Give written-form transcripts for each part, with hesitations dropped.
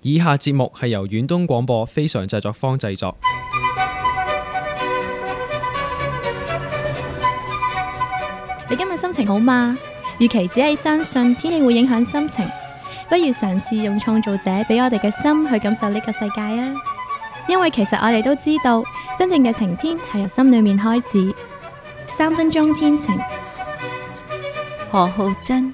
以下節目係由遠東廣播非常製作坊製作。 你今日心情好嗎？與其只係相信天氣會影響心情，不如嘗試用創造者俾我哋嘅心去感受呢個世界啊！因為其實我哋都知道，真正嘅晴天係由心裏面開始。3分鐘天晴。 何浩珍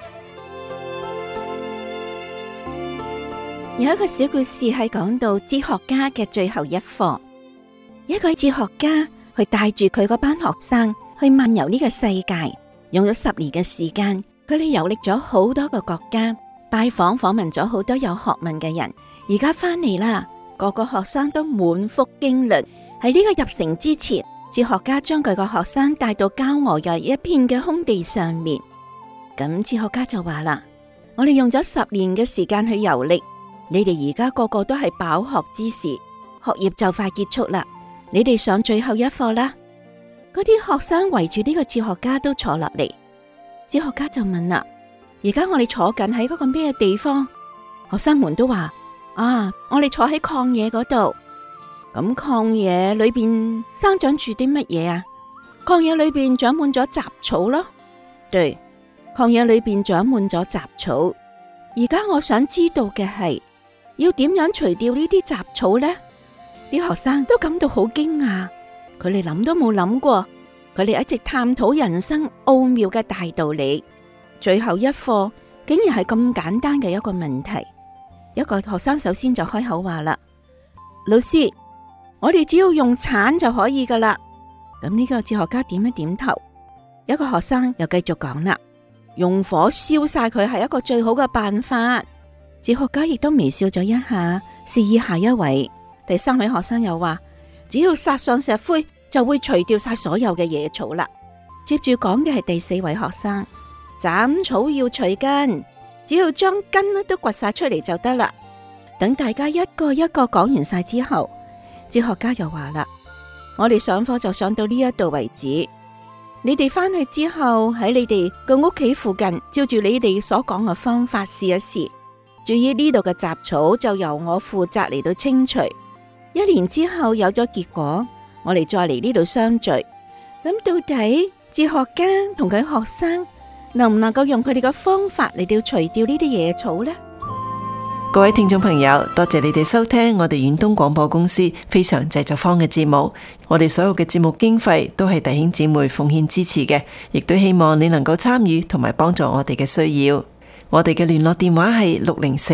有一個小故事係講到哲學家嘅最後一課。一個哲學家去帶住佢嗰班學生去漫遊呢個世界，用咗10年嘅時間，佢哋遊歷咗好多個國家，拜訪訪問咗好多有學問嘅人。而家翻嚟啦，個個學生都滿腹經綸。喺呢個入城之前，哲學家將佢個學生帶到郊外嘅一片嘅空地上面。咁哲學家就話啦：我哋用咗10年嘅時間去遊歷，你哋而家個個都係飽學之士，學業就快結束啦。你哋上最後一課啦。嗰啲學生圍住呢個哲學家都坐落嚟。哲學家就問啦：而家我哋坐緊喺嗰個咩地方？學生們都話：我哋坐喺曠野嗰度。咁曠野裏邊生長住啲乜嘢啊？曠野裏邊長滿咗雜草咯。對，曠野裏邊長滿咗雜草。而家我想知道嘅係，要點樣除掉呢啲雜草呢？啲學生都感到好驚訝，佢哋諗都冇諗過，佢哋一直探討人生奧妙嘅大道理。最後一課竟然係咁簡單嘅一個問題。一個學生首先就開口話啦：老師，我哋只要用鏟就可以噶啦。咁呢個哲學家點一點頭。一個學生又繼續講啦：用火燒晒佢係一個最好嘅辦法。哲學家亦都微笑咗一下，示意下一位。第3位學生又話：只要撒上石灰就會除掉晒所有嘅野草啦。接住講嘅係第4位學生：斬草要除根，只要將根都掘晒出嚟就得啦。等大家一個一個講完晒之後，哲學家又話啦：我哋上課就上到呢一度為止。你哋翻去之後喺你哋嘅屋企附近，照住你哋所講嘅方法試一試。注意呢度嘅雜草就由我負責嚟到清除。1年之後有咗結果，我哋再嚟呢度相聚。咁到底哲學家同佢學生能唔能夠用佢哋嘅方法嚟到除掉呢啲野草呢？ 各位聽眾朋友，多謝你哋收聽我哋遠東廣播公司非常製作坊嘅節目。我哋所有嘅節目經費都係弟兄姊妹奉獻支持嘅，亦都希望你能夠參與同埋幫助我哋嘅需要。我哋嘅聯絡電話係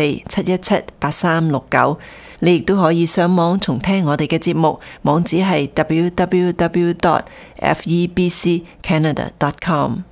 604-717-8369。你亦都可以上網重聽我哋嘅節目，網址係www.febccanada.com。